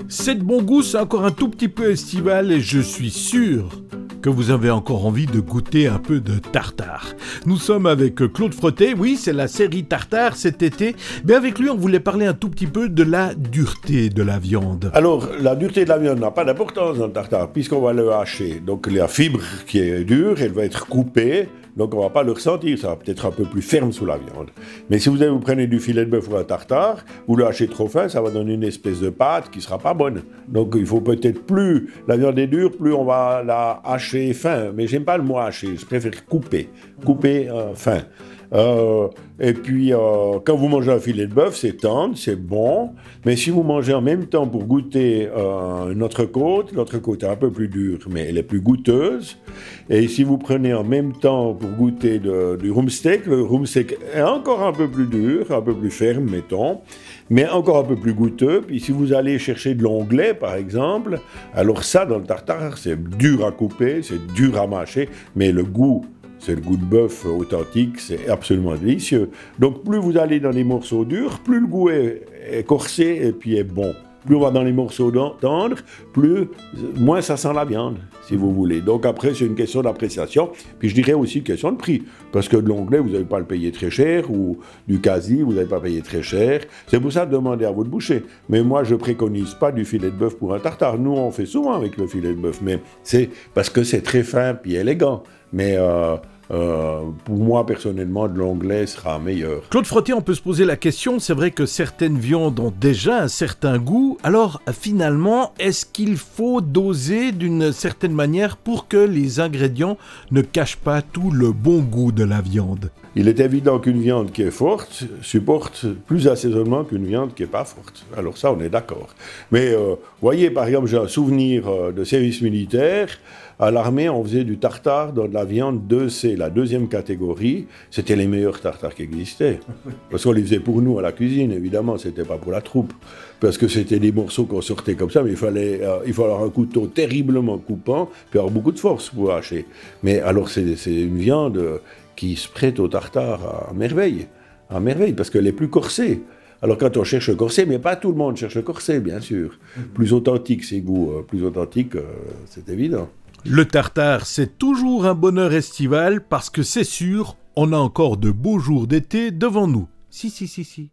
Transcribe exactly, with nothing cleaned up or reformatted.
C'est de bon goût, c'est encore un tout petit peu estival et je suis sûr que vous avez encore envie de goûter un peu de tartare. Nous sommes avec Claude Frotté, oui, c'est la série Tartare cet été. Mais avec lui, on voulait parler un tout petit peu de la dureté de la viande. Alors, la dureté de la viande n'a pas d'importance dans le tartare, puisqu'on va le hacher. Donc, la fibre qui est dure, elle va être coupée. Donc on ne va pas le ressentir, ça va peut-être un peu plus ferme sous la viande. Mais si vous, avez, vous prenez du filet de bœuf ou un tartare, vous le hachez trop fin, ça va donner une espèce de pâte qui ne sera pas bonne. Donc il faut peut-être plus, la viande est dure, plus on va la hacher fin. Mais j'aime pas le mot hacher, je préfère couper, couper euh, fin. Euh, et puis, euh, quand vous mangez un filet de bœuf, c'est tendre, c'est bon. Mais si vous mangez en même temps pour goûter euh, une entrecôte, l'entrecôte est un peu plus dure, mais elle est plus goûteuse. Et si vous prenez en même temps pour goûter de, du rumsteak, le rumsteak est encore un peu plus dur, un peu plus ferme, mettons, mais encore un peu plus goûteux. Puis si vous allez chercher de l'onglet, par exemple, alors ça, dans le tartare, c'est dur à couper, c'est dur à mâcher, mais le goût, c'est le goût de bœuf authentique, c'est absolument délicieux. Donc plus vous allez dans les morceaux durs, plus le goût est, est corsé et puis est bon. Plus on va dans les morceaux tendres, plus, moins ça sent la viande, si vous voulez. Donc après, c'est une question d'appréciation. Puis je dirais aussi une question de prix. Parce que de l'onglet, vous n'allez pas le payer très cher, ou du quasi, vous n'allez pas payer très cher. C'est pour ça de demander à votre boucher. Mais moi, je ne préconise pas du filet de bœuf pour un tartare. Nous, on fait souvent avec le filet de bœuf. Mais c'est parce que c'est très fin puis élégant. Mais... Euh, Euh, pour moi, personnellement, de l'onglet sera meilleur. Claude Frotté, on peut se poser la question, c'est vrai que certaines viandes ont déjà un certain goût, alors finalement, est-ce qu'il faut doser d'une certaine manière pour que les ingrédients ne cachent pas tout le bon goût de la viande? Il est évident qu'une viande qui est forte supporte plus d'assaisonnement qu'une viande qui n'est pas forte. Alors ça, on est d'accord. Mais euh, voyez, par exemple, j'ai un souvenir euh, de service militaire. À l'armée, on faisait du tartare dans de la viande deux C, la deuxième catégorie. C'était les meilleurs tartares qui existaient. Parce qu'on les faisait pour nous à la cuisine, évidemment, c'était pas pour la troupe. Parce que c'était des morceaux qu'on sortait comme ça, mais il fallait, euh, il fallait avoir un couteau terriblement coupant, puis avoir beaucoup de force pour hacher. Mais alors, c'est, c'est une viande qui se prête au tartare à merveille, à merveille, parce qu'elle est plus corsée. Alors quand on cherche le corset, mais pas tout le monde cherche le corset, bien sûr. Plus authentique, c'est goût, plus authentique, euh, c'est évident. Le tartare, c'est toujours un bonheur estival parce que c'est sûr, on a encore de beaux jours d'été devant nous. Si, si, si, si.